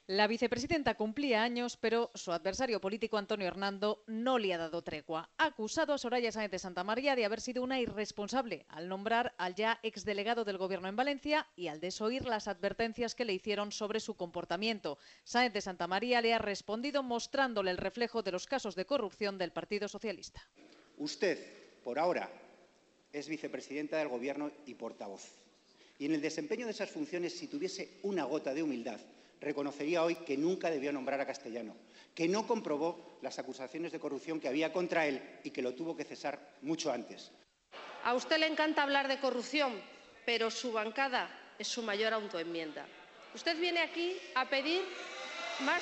La vicepresidenta cumplía años, pero su adversario político Antonio Hernando no le ha dado tregua. Ha acusado a Soraya Sáenz de Santamaría de haber sido una irresponsable al nombrar al ya exdelegado del Gobierno en Valencia y al desoír las advertencias que le hicieron sobre su comportamiento. Sáenz de Santamaría le ha respondido mostrándole el reflejo de los casos de corrupción del Partido Socialista. Usted, por ahora, es vicepresidenta del Gobierno y portavoz. Y en el desempeño de esas funciones, si tuviese una gota de humildad, reconocería hoy que nunca debió nombrar a Castellano, que no comprobó las acusaciones de corrupción que había contra él y que lo tuvo que cesar mucho antes. A usted le encanta hablar de corrupción, pero su bancada es su mayor autoenmienda. Usted viene aquí a pedir más.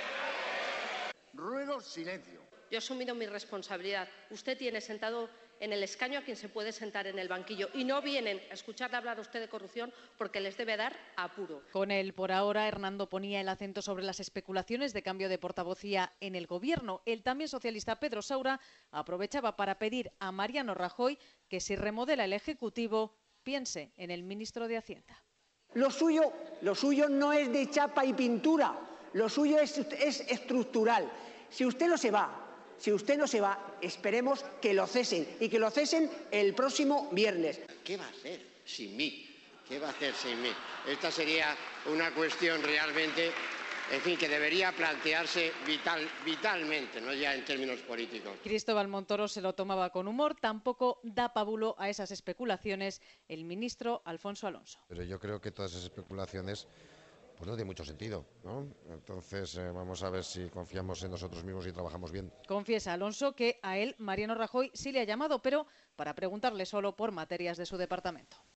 Ruego silencio. Yo he asumido mi responsabilidad. Usted tiene sentado en el escaño a quien se puede sentar en el banquillo y no vienen a escucharle hablar a usted de corrupción porque les debe dar apuro. Con él, por ahora, Hernando ponía el acento sobre las especulaciones de cambio de portavocía en el Gobierno. El también socialista Pedro Saura aprovechaba para pedir a Mariano Rajoy que si remodela el Ejecutivo, piense en el ministro de Hacienda. Lo suyo no es de chapa y pintura, lo suyo es estructural. Si usted no se va, esperemos que lo cesen y que lo cesen el próximo viernes. ¿Qué va a hacer sin mí? ¿Qué va a hacer sin mí? Esta sería una cuestión realmente, en fin, que debería plantearse vitalmente, no ya en términos políticos. Cristóbal Montoro se lo tomaba con humor, tampoco da pábulo a esas especulaciones el ministro Alfonso Alonso. Pero yo creo que todas esas especulaciones pues no tiene mucho sentido, ¿no? Entonces vamos a ver si confiamos en nosotros mismos y trabajamos bien. Confiesa Alonso que a él Mariano Rajoy sí le ha llamado, pero para preguntarle solo por materias de su departamento.